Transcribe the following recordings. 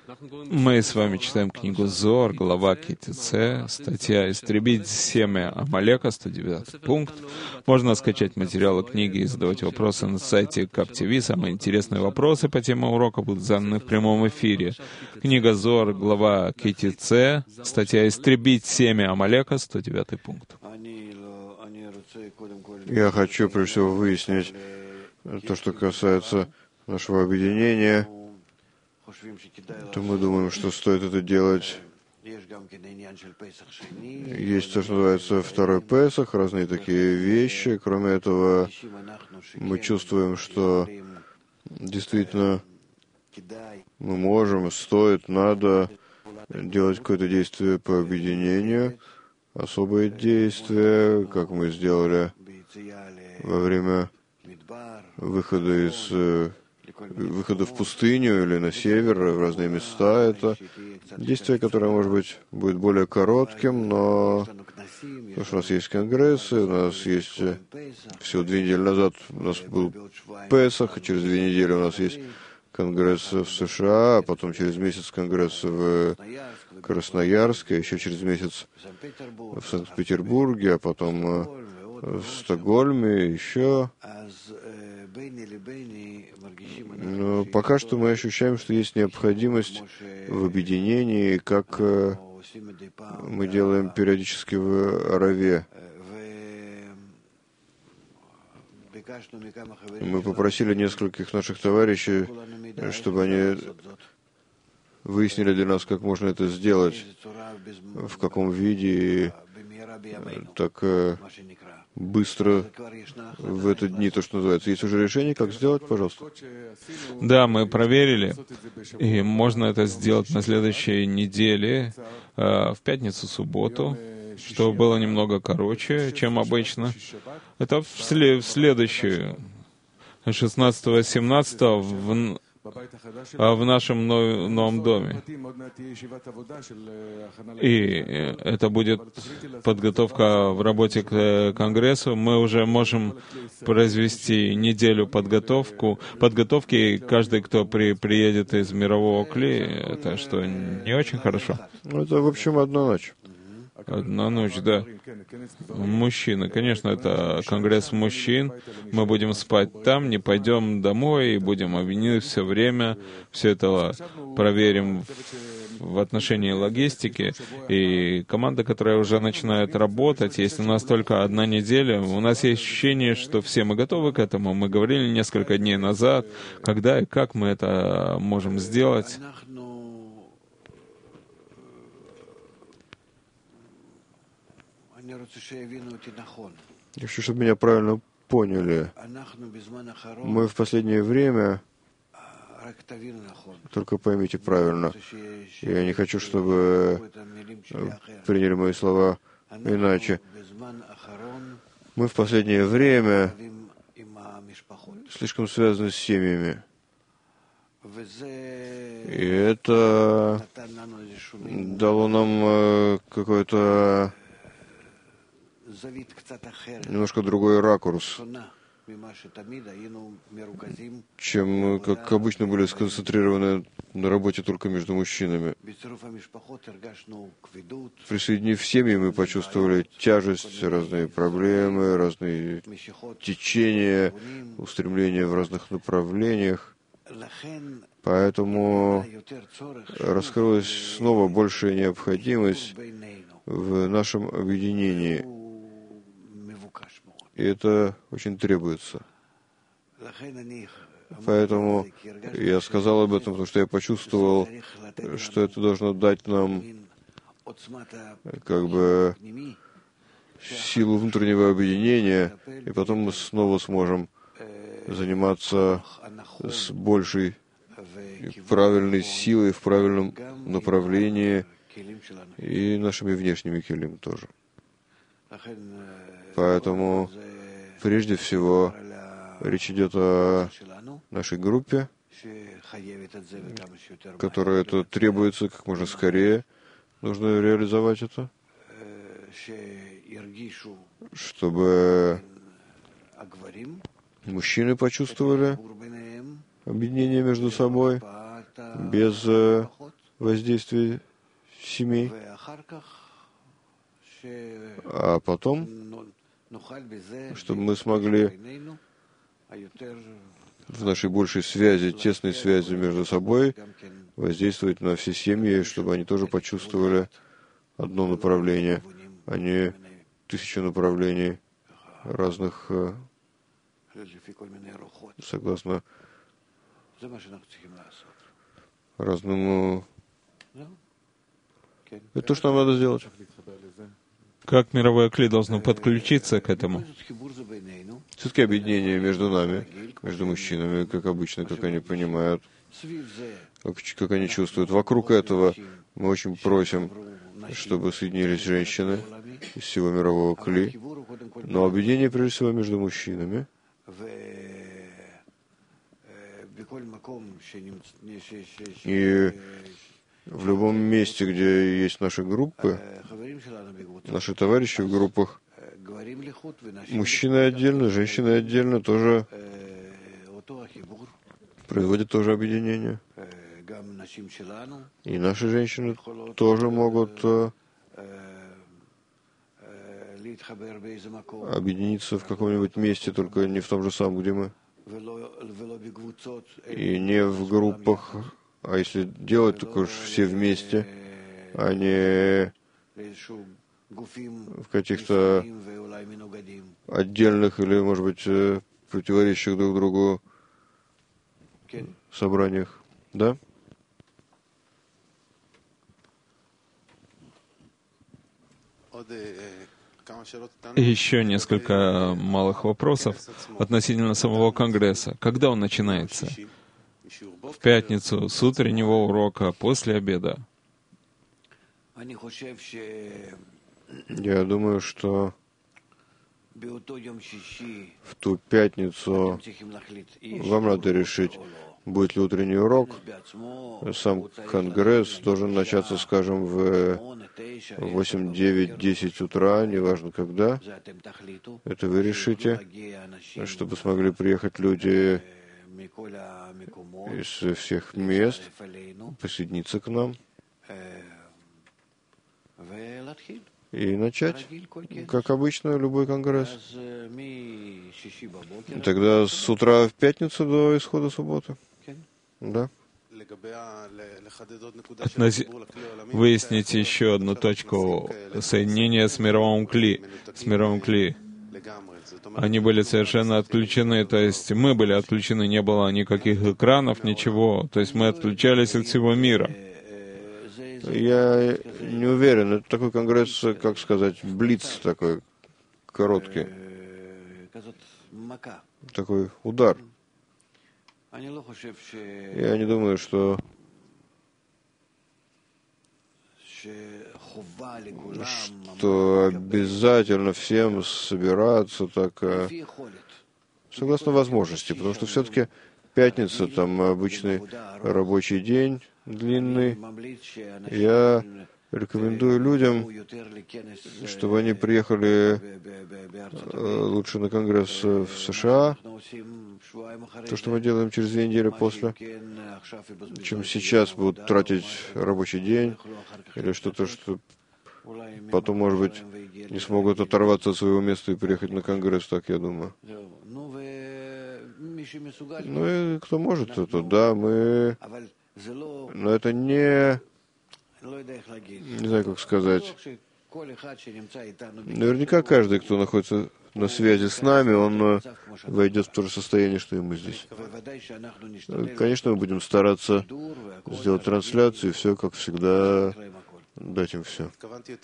Мы с вами читаем книгу Зоар, глава КТЦ, статья «Истребить семя Амалека», 109 пункт. Можно скачать материалы книги и задавать вопросы на сайте КапТВ. Самые интересные вопросы по теме урока будут заданы в прямом эфире. Книга Зоар, глава КТЦ, статья «Истребить семя Амалека», 109 пункт. Я хочу, прежде всего, выяснить то, что касается нашего объединения. То мы думаем, что стоит это делать. Есть то, что называется второй Песах, разные такие вещи. Кроме этого, мы чувствуем, что действительно мы можем, стоит, надо делать какое-то действие по объединению, особые действия, как мы сделали во время выхода в пустыню или на север, в разные места. Это действие, которое, может быть, будет более коротким, но потому что у нас есть конгрессы, у нас есть всего 2 недели назад у нас был Песах, и через 2 недели у нас есть конгресс в США, а потом через месяц конгресс в Красноярске, еще через месяц в Санкт-Петербурге, а потом в Стокгольме, еще. Но пока что мы ощущаем, что есть необходимость в объединении, как мы делаем периодически в Араве. Мы попросили нескольких наших товарищей, чтобы они выяснили для нас, как можно это сделать, в каком виде, так быстро в эти дни, то, что называется. Есть уже решение, как сделать, пожалуйста? Да, мы проверили, и можно это сделать на следующей неделе, в пятницу, субботу, что было немного короче, чем обычно. Это в следующую, 16-17 в нашем новом доме. И это будет подготовка в работе к Конгрессу. Мы уже можем произвести неделю подготовки. Каждый, кто приедет из мирового КЛИ, это что, не очень хорошо? Это, в общем, одна ночь. Одна ночь, да. Мужчины. Конечно, это конгресс мужчин. Мы будем спать там, не пойдем домой и будем объединены все время. Все это проверим в отношении логистики. И команда, которая уже начинает работать, если у нас только 1 неделя, у нас есть ощущение, что все мы готовы к этому. Мы говорили несколько дней назад, когда и как мы это можем сделать. Я хочу, чтобы меня правильно поняли. Мы в последнее время, только поймите правильно, я не хочу, чтобы приняли мои слова иначе. Мы в последнее время слишком связаны с семьями. И это дало нам какой-то немножко другой ракурс, чем, как обычно, были сконцентрированы на работе только между мужчинами. Присоединив семьи, мы почувствовали тяжесть, разные проблемы, разные течения, устремления в разных направлениях. Поэтому раскрылась снова большая необходимость в нашем объединении. И это очень требуется. Поэтому я сказал об этом, потому что я почувствовал, что это должно дать нам как бы силу внутреннего объединения, и потом мы снова сможем заниматься с большей правильной силой в правильном направлении и нашими внешними келим тоже. Поэтому, прежде всего, речь идет о нашей группе, которая это требуется как можно скорее. Нужно реализовать это, чтобы мужчины почувствовали объединение между собой без воздействие семей, а потом, чтобы мы смогли в нашей большей связи, тесной связи между собой, воздействовать на все семьи, чтобы они тоже почувствовали одно направление, а не 1000 направлений разных, согласно разному. Это то, что нам надо сделать. Как мировое кли должно подключиться к этому? Все-таки объединение между нами, между мужчинами, как обычно, как они понимают, как они чувствуют. Вокруг этого мы очень просим, чтобы соединились женщины из всего мирового кли, но объединение, прежде всего, между мужчинами. И в любом месте, где есть наши группы, наши товарищи в группах, мужчины отдельно, женщины отдельно тоже производят тоже объединение. И наши женщины тоже могут объединиться в каком-нибудь месте, только не в том же самом, где мы. И не в группах, а если делать, только уж все вместе, а не в каких-то отдельных или, может быть, противоречащих друг другу собраниях. Да? Еще несколько малых вопросов относительно самого Конгресса. Когда он начинается? В пятницу, с утреннего урока, после обеда? Я думаю, что в ту пятницу вам надо решить, будет ли утренний урок. Сам Конгресс должен начаться, скажем, в 8, 9, 10 утра, неважно когда. Это вы решите, чтобы смогли приехать люди из всех мест, присоединиться к нам и начать, как обычно, любой конгресс. И тогда с утра в пятницу до исхода субботы. Да. Выясните еще одну точку соединения с мировым кли. Они были совершенно отключены, то есть мы были отключены, не было никаких экранов, ничего. То есть мы отключались от всего мира. Я не уверен. Это такой конгресс, как сказать, блиц такой, короткий. Такой удар. Я не думаю, что обязательно всем собираться так, согласно возможности, потому что все-таки пятница, там обычный рабочий день длинный. Я рекомендую людям, чтобы они приехали лучше на конгресс в США, то, что мы делаем через 2 недели после, чем сейчас будут тратить рабочий день или что-то, что потом, может быть, не смогут оторваться от своего места и приехать на конгресс, так я думаю. Ну и кто может, это да, мы... Но это не знаю, как сказать. Наверняка каждый, кто находится на связи с нами, он войдет в то же состояние, что и мы здесь. Конечно, мы будем стараться сделать трансляцию, и все, как всегда, дать им все.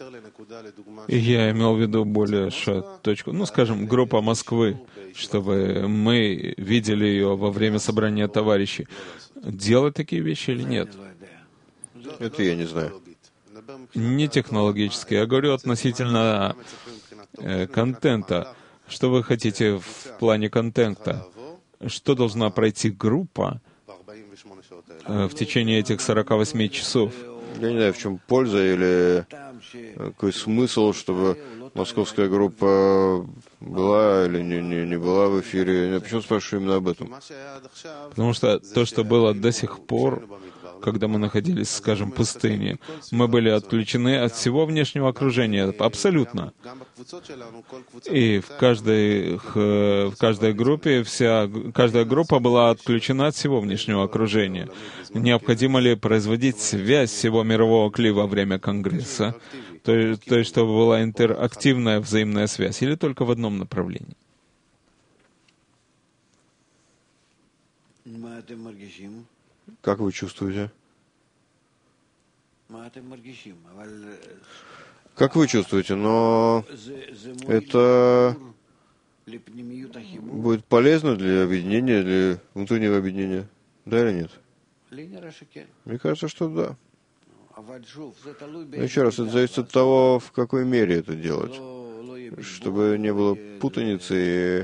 Я имел в виду более точку, скажем, группа Москвы, чтобы мы видели ее во время собрания товарищей. Делать такие вещи или нет? Это я не знаю. Не технологически, я говорю относительно контента. Что вы хотите в плане контента? Что должна пройти группа в течение этих 48 часов? Я не знаю, в чем польза или какой смысл, чтобы московская группа была или не была в эфире. Я почему спрашиваю именно об этом? Потому что то, что было до сих пор когда мы находились, скажем, в пустыне. Мы были отключены от всего внешнего окружения, абсолютно. И в каждой группе каждая группа была отключена от всего внешнего окружения. Необходимо ли производить связь всего мирового кли во время Конгресса? То есть, чтобы была интерактивная взаимная связь, или только в одном направлении? Как вы чувствуете? Как вы чувствуете? Но это будет полезно для объединения, для внутреннего объединения? Да или нет? Мне кажется, что да. Но еще раз, это зависит от того, в какой мере это делать. Чтобы не было путаницы.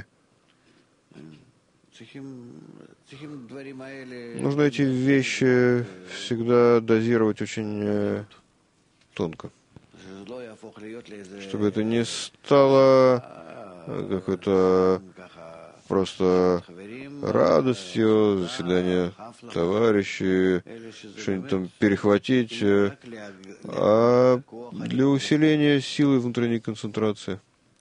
Нужно эти вещи всегда дозировать очень тонко. Чтобы это не стало какой-то просто радостью, заседание товарищей, что-нибудь там перехватить, а для усиления силы внутренней концентрации.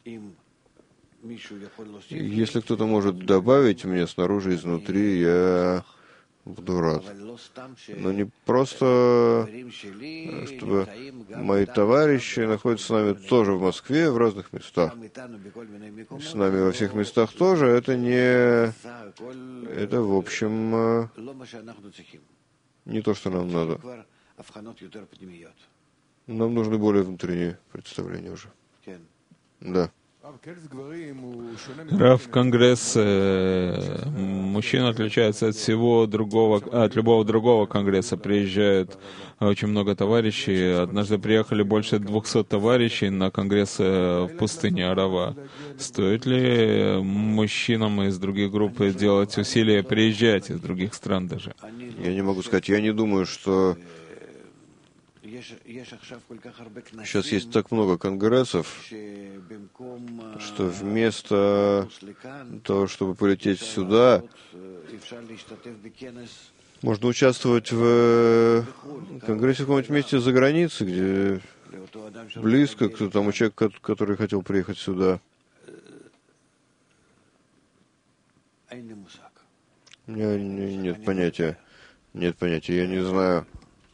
Если кто-то может добавить мне снаружи и изнутри, я буду рад. Но не просто, чтобы мои товарищи находятся с нами тоже в Москве, в разных местах. С нами во всех местах тоже. Это в общем, не то, что нам надо. Нам нужны более внутренние представления уже. Да. Рав, Конгресс мужчин отличается от всего другого, от любого другого конгресса. Приезжает очень много товарищей. Однажды приехали больше 200 товарищей на конгресс в пустыне Арава. Стоит ли мужчинам из других групп делать усилия приезжать из других стран даже? Я не могу сказать. Я не думаю, что сейчас есть так много конгрессов, что вместо того, чтобы полететь сюда, можно участвовать в конгрессе в каком-нибудь месте за границей, где близко к тому человеку, который хотел приехать сюда. У меня нет понятия. Нет понятия, я не знаю.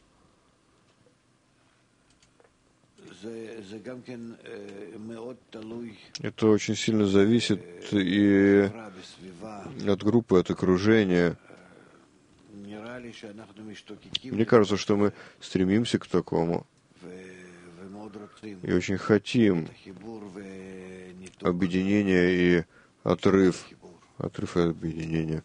Это очень сильно зависит и от группы, от окружения. Мне кажется, что мы стремимся к такому и очень хотим объединения и отрыв и объединения.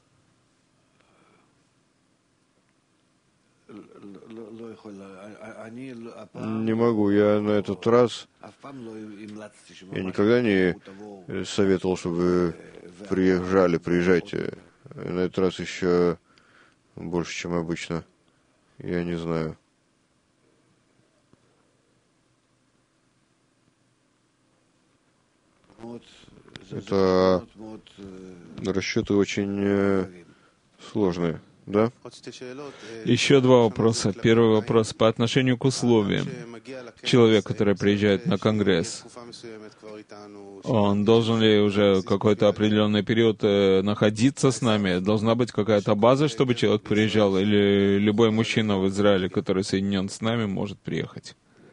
Не могу. Я на этот раз я никогда не советовал, чтобы вы приезжайте. На этот раз еще больше, чем обычно. Я не знаю. Это расчеты очень сложные. Да? Еще два вопроса. Первый вопрос по отношению к условиям. Человек, который приезжает на Конгресс, он должен ли уже какой-то определенный период находиться с нами? Должна быть какая-то база, чтобы человек приезжал? Или любой мужчина в Израиле, который соединен с нами, может приехать?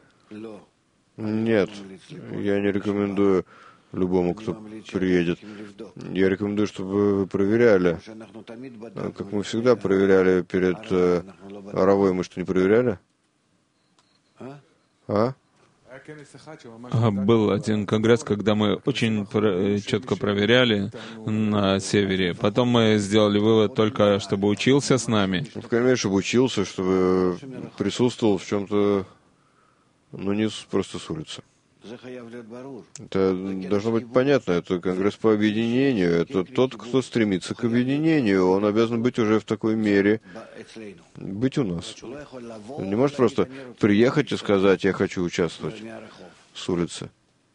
Нет, я не рекомендую любому, кто приедет. Я рекомендую, чтобы вы проверяли. Как мы всегда проверяли перед Аравой. Мы что, не проверяли? Был один конгресс, когда мы очень четко проверяли на севере. Потом мы сделали вывод только, чтобы учился с нами. В крайней мере, чтобы учился, чтобы присутствовал в чем-то, но не просто с улицы. Это должно быть понятно. Это конгресс по объединению. Это тот, кто стремится к объединению. Он обязан быть уже в такой мере, быть у нас. Он не может просто приехать и сказать: я хочу участвовать с улицы.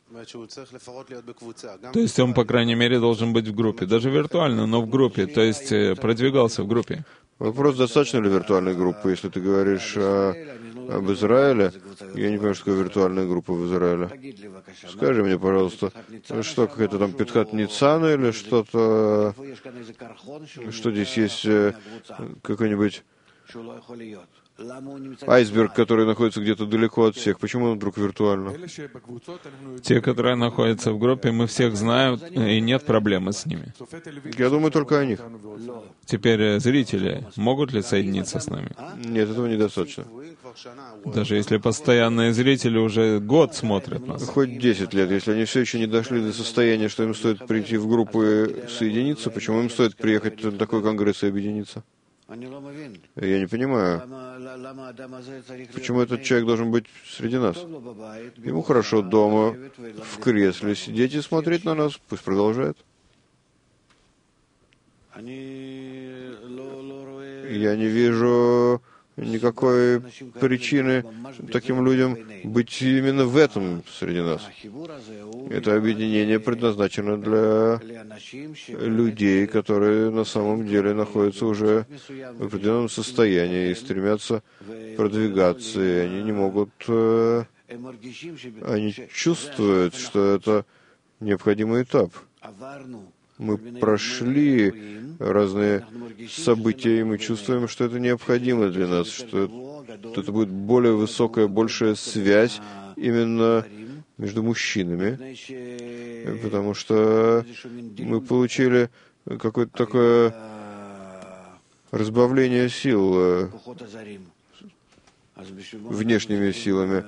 То есть он, по крайней мере, должен быть в группе. Даже виртуально, но в группе. То есть продвигался в группе. Вопрос, достаточно ли виртуальной группы. Если ты говоришь об Израиле, я не понимаю, что такое виртуальная группа в Израиле. Скажи мне, пожалуйста, что, какая-то там Петхат Ницана или что-то, что здесь есть какой-нибудь айсберг, который находится где-то далеко от всех. Почему он вдруг виртуально? Те, которые находятся в группе, мы всех знаем, и нет проблемы с ними. Я думаю только о них. Теперь зрители могут ли соединиться с нами? Нет, этого недостаточно. Даже если постоянные зрители уже год смотрят нас. Хоть 10 лет, если они все еще не дошли до состояния, что им стоит прийти в группу и соединиться, почему им стоит приехать на такой конгресс и объединиться? Я не понимаю, почему этот человек должен быть среди нас. Ему хорошо дома, в кресле сидеть и смотреть на нас, пусть продолжает. Я не вижу никакой причины таким людям быть именно в этом среди нас. Это объединение предназначено для людей, которые на самом деле находятся уже в определенном состоянии и стремятся продвигаться, и они не могут... Они чувствуют, что это необходимый этап. Мы прошли разные события, и мы чувствуем, что это необходимо для нас, что это будет более высокая, большая связь именно между мужчинами, потому что мы получили какое-то такое разбавление сил внешними силами.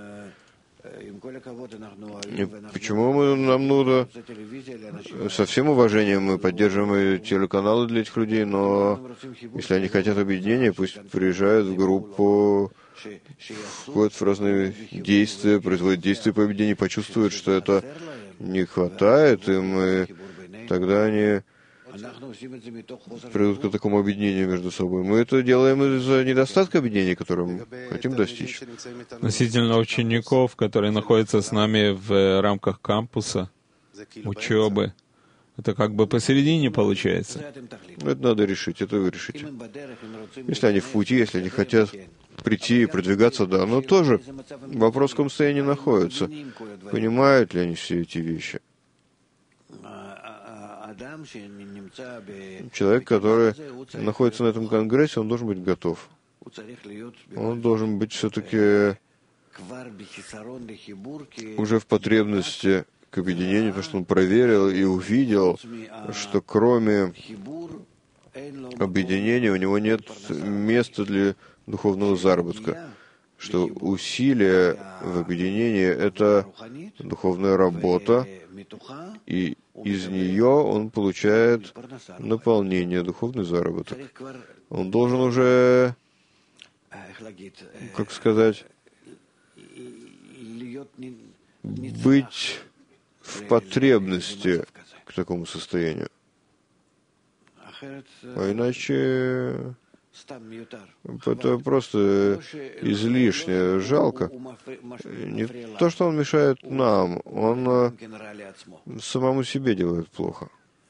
И почему нам нужно, со всем уважением, мы поддерживаем телеканалы для этих людей, но если они хотят объединения, пусть приезжают в группу, входят в разные действия, производят действия по объединению, почувствуют, что это не хватает им, и тогда они придут к такому объединению между собой. Мы это делаем из-за недостатка объединения, которое мы хотим достичь. Относительно учеников, которые находятся с нами в рамках кампуса, учебы, это как бы посередине получается. Это надо решить, это вы решите. Если они в пути, если они хотят прийти и продвигаться, да, но тоже вопрос, в каком состоянии находятся. Понимают ли они все эти вещи? Человек, который находится на этом конгрессе, он должен быть готов. Он должен быть все-таки уже в потребности к объединению, потому что он проверил и увидел, что кроме объединения у него нет места для духовного заработка, что усилие в объединении — это духовная работа, и из нее он получает наполнение, духовный заработок. Он должен уже, как сказать, быть в потребности к такому состоянию. А иначе это просто излишне, жалко. Не то, что он мешает нам, он самому себе делает плохо.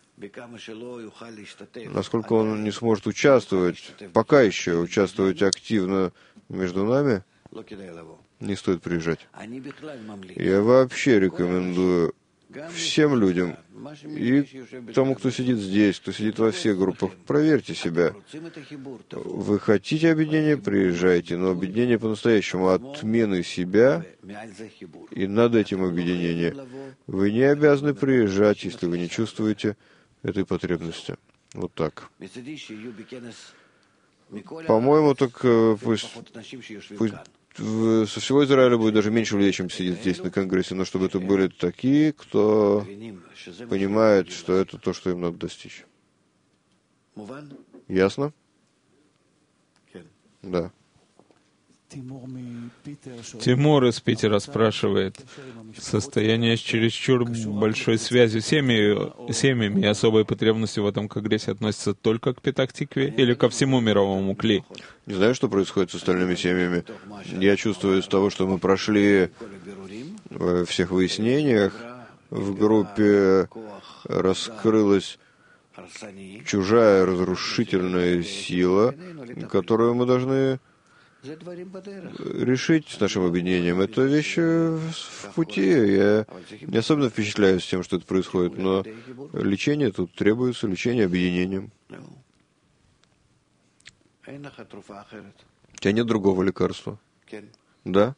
Насколько он не сможет участвовать, пока еще участвовать активно между нами, не стоит приезжать. Я вообще рекомендую всем людям, и тому, кто сидит здесь, кто сидит во всех группах, проверьте себя. Вы хотите объединения, приезжайте, но объединение по-настоящему, отмены себя и над этим объединение. Вы не обязаны приезжать, если вы не чувствуете этой потребности. Вот так. По-моему, так пусть со всего Израиля будет даже меньше людей, чем сидит здесь на Конгрессе, но чтобы это были такие, кто понимает, что это то, что им надо достичь. Ясно? Да. Тимур из Питера спрашивает: состояние с чересчур большой связью с семьями и особой потребностью в этом конгрессе относится только к Петах-Тикве или ко всему мировому Кли? Не знаю, что происходит с остальными семьями. Я чувствую из того, что мы прошли во всех выяснениях, в группе раскрылась чужая разрушительная сила, которую мы должны решить с нашим объединением. Это вещи в пути. Я не особенно впечатляюсь тем, что это происходит, но лечение тут требуется, лечение объединением. У тебя нет другого лекарства? Да?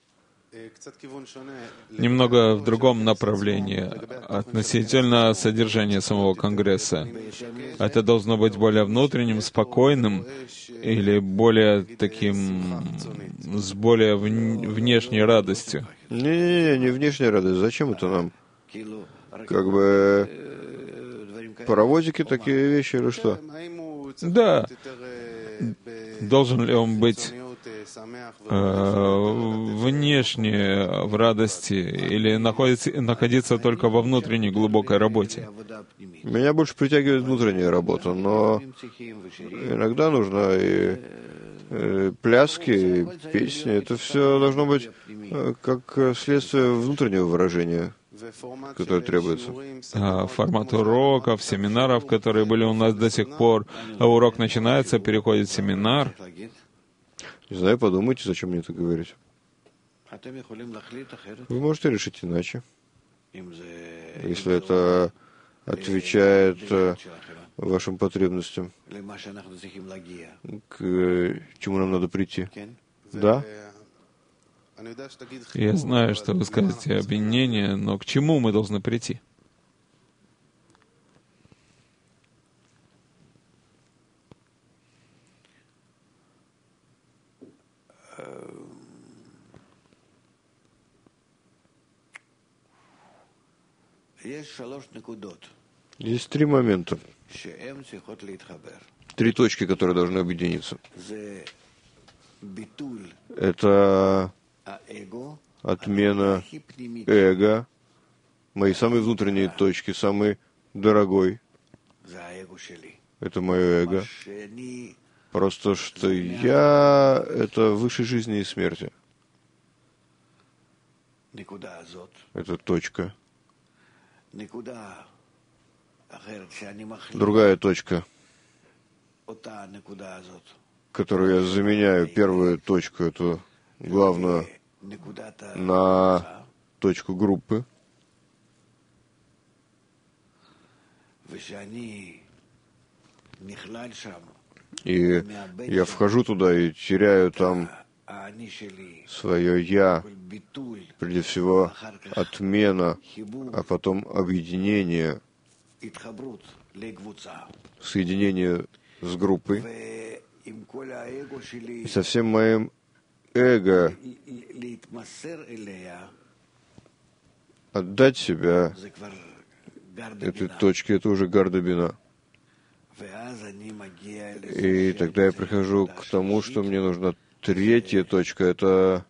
Немного в другом направлении относительно содержания самого Конгресса. Это должно быть более внутренним, спокойным или более таким, с более внешней радостью? Не внешняя радость. Зачем это нам? Как бы паровозики, такие вещи или что? Да. Должен ли он быть внешне в радости или находиться только во внутренней глубокой работе? Меня больше притягивает внутренняя работа, но иногда нужна и пляски, и песни. Это все должно быть как следствие внутреннего выражения, которое требуется. Формат уроков, семинаров, которые были у нас до сих пор. Урок начинается, переходит в семинар. Не знаю, подумайте, зачем мне это говорить. Вы можете решить иначе. Если это отвечает вашим потребностям, к чему нам надо прийти. Да? Я знаю, что вы скажете объединение, но к чему мы должны прийти? Есть три момента. Три точки, которые должны объединиться. Это отмена эго, мои самые внутренние точки, самый дорогой. Это мое эго. Просто что я — это высшей жизни и смерти. Это точка. Другая точка, которую я заменяю, первую точку, эту главную, на точку группы. И я вхожу туда и теряю там свое «я», прежде всего отмена, а потом объединение, соединение с группой. И со всем моим эго отдать себя этой точке — это уже гардабина. И тогда я прихожу к тому, что мне нужна третья точка — это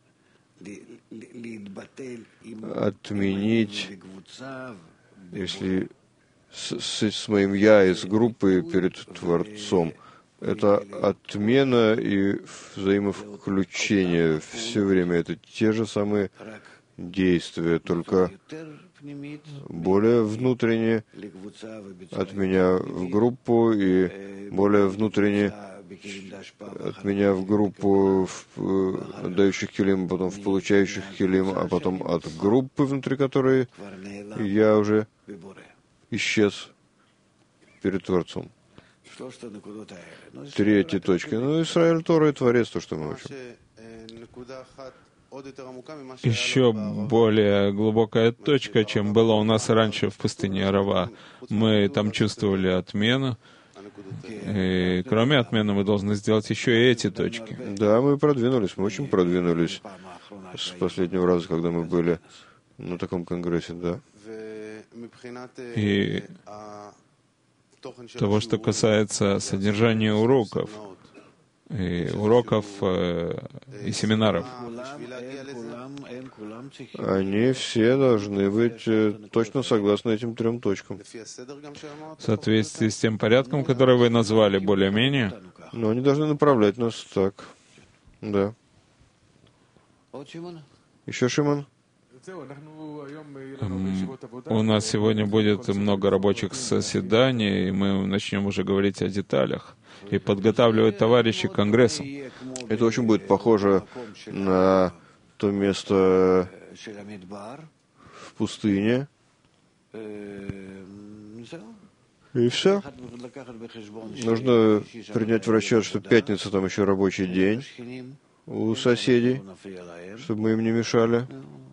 отменить, если с моим «я» и с группой перед Творцом. Это отмена и взаимовключение. Все время это те же самые действия, только более внутренне от меня в группу и более внутренне от меня в группу отдающих килим, потом в получающих килим, а потом от группы, внутри которой я уже исчез перед Творцом. Третья точка. Ну, Исраэль, Тора и Творец, то, что мы учим. Еще более глубокая точка, чем было у нас раньше в пустыне Арава. Мы там чувствовали отмену. И кроме отмены мы должны сделать еще и эти точки. Да, мы продвинулись, мы очень продвинулись с последнего раза, когда мы были на таком конгрессе, да. И того, что касается содержания уроков, и семинаров. Они все должны быть точно согласны этим трем точкам. В соответствии с тем порядком, который вы назвали более-менее. Но они должны направлять нас так. Да. Еще Шимон? У нас сегодня будет много рабочих заседаний, и мы начнем уже говорить о деталях и подготавливать товарищей к конгрессу. Это очень будет похоже на то место в пустыне. И все. Нужно принять в расчет, что пятница там еще рабочий день у соседей, чтобы мы им не мешали.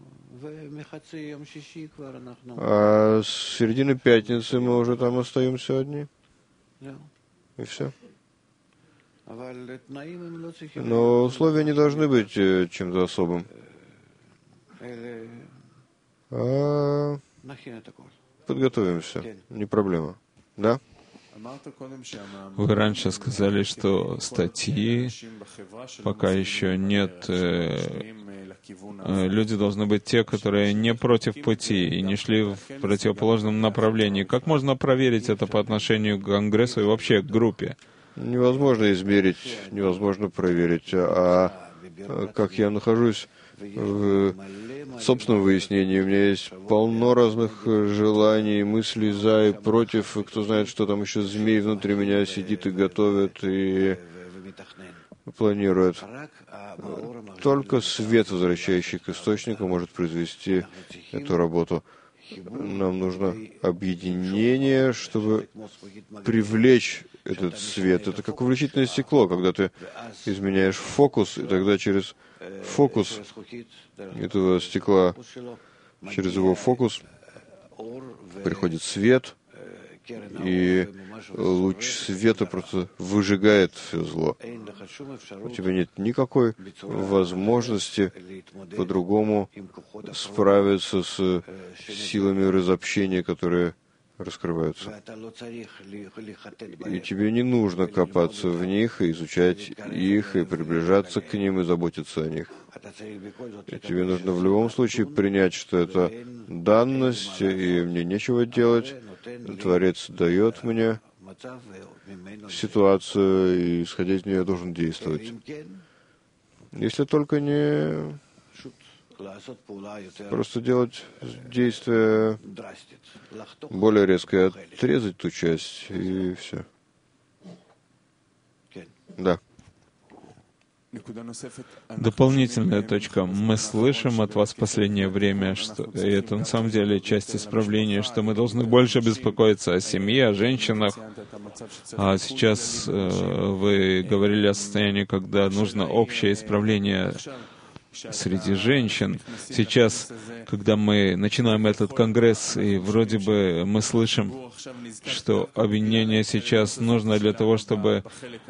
А с середины пятницы мы уже там остаемся одни. И все. Но условия не должны быть чем-то особым. Подготовимся. Не проблема. Да? Вы раньше сказали, что статьи пока еще нет. Люди должны быть те, которые не против пути и не шли в противоположном направлении. Как можно проверить это по отношению к Конгрессу и вообще к группе? Невозможно измерить, невозможно проверить. А как я нахожусь в собственном выяснении, у меня есть полно разных желаний, мыслей за и против, и кто знает, что там еще змей внутри меня сидит и готовит, и планирует. Только свет, возвращающий к источнику, может произвести эту работу. Нам нужно объединение, чтобы привлечь этот свет. Это как увеличительное стекло, когда ты изменяешь фокус, и тогда через фокус этого стекла, через его фокус приходит свет, и луч света просто выжигает все зло. У тебя нет никакой возможности по-другому справиться с силами разобщения, которые раскрываются. И тебе не нужно копаться в них, и изучать их, и приближаться к ним, и заботиться о них. И тебе нужно в любом случае принять, что это данность, и мне нечего делать. Творец дает мне ситуацию, и, исходя из нее, я должен действовать. Если только не просто делать действие более резкое, отрезать ту часть, и все. Да. Дополнительная точка. Мы слышим от вас в последнее время, что и это на самом деле часть исправления, что мы должны больше беспокоиться о семье, о женщинах. А сейчас вы говорили о состоянии, когда нужно общее исправление среди женщин. Сейчас, когда мы начинаем этот конгресс, и вроде бы мы слышим, что объединение сейчас нужно для того, чтобы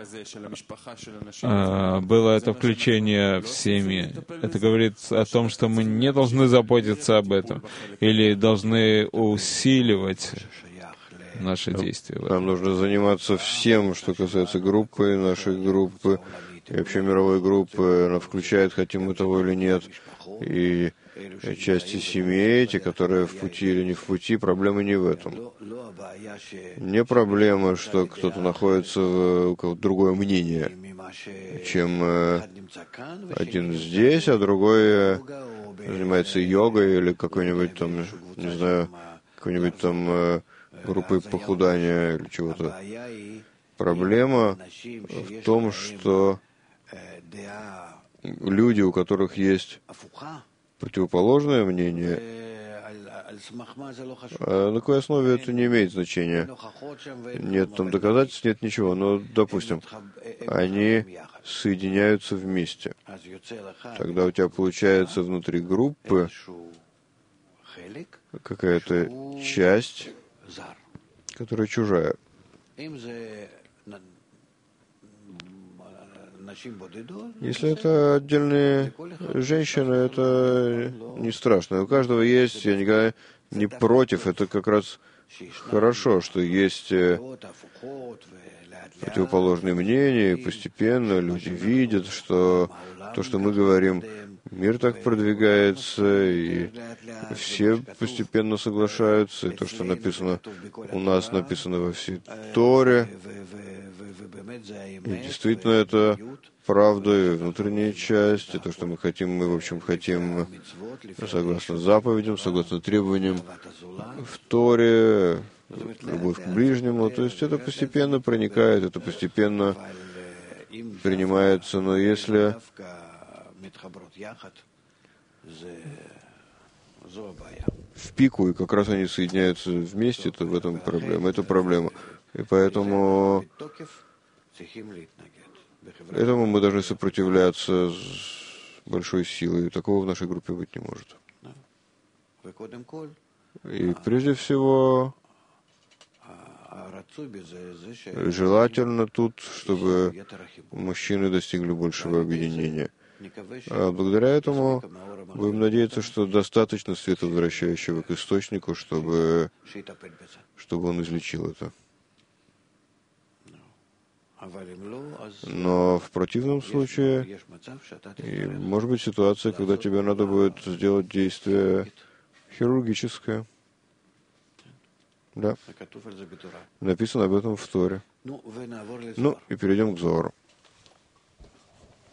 было это включение в семьи. Это говорит о том, что мы не должны заботиться об этом или должны усиливать наши действия. Нам нужно заниматься всем, что касается группы, нашей группы, и вообще мировой группы. Она включает, хотим мы того или нет, и части семьи, те, которые в пути или не в пути. Проблема не в этом. Не проблема, что кто-то находится у кого-то другое мнение, чем один здесь, а другой занимается йогой или какой-нибудь там, не знаю, какой-нибудь там группой похудания или чего-то. Проблема в том, что люди, у которых есть противоположное мнение, на какой основе это не имеет значения. Нет там доказательств, нет ничего, но, допустим, они соединяются вместе. Тогда у тебя получается внутри группы какая-то часть, которая чужая. Если это отдельные женщины, это не страшно. У каждого есть, я никогда не против, это как раз хорошо, что есть противоположные мнения, и постепенно люди видят, что то, что мы говорим, Мир так продвигается, и все постепенно соглашаются. И то, что написано у нас, написано во всей Торе. И действительно, это правда и внутренняя часть, и то, что мы хотим, мы, в общем, хотим согласно заповедям, согласно требованиям в Торе, любовь к ближнему. То есть это постепенно проникает, это постепенно принимается. Но если в пику, и как раз они соединяются вместе, то в этом проблема. Это проблема. И поэтому этому мы должны сопротивляться с большой силой. И такого в нашей группе быть не может. И прежде всего, желательно тут, чтобы мужчины достигли большего объединения. А благодаря этому будем надеяться, что достаточно света, возвращающего к источнику, чтобы он излечил это. Но в противном случае, и может быть ситуация, когда тебе надо будет сделать действие хирургическое. Да. Написано об этом в Торе. Ну, и перейдем к Зоару.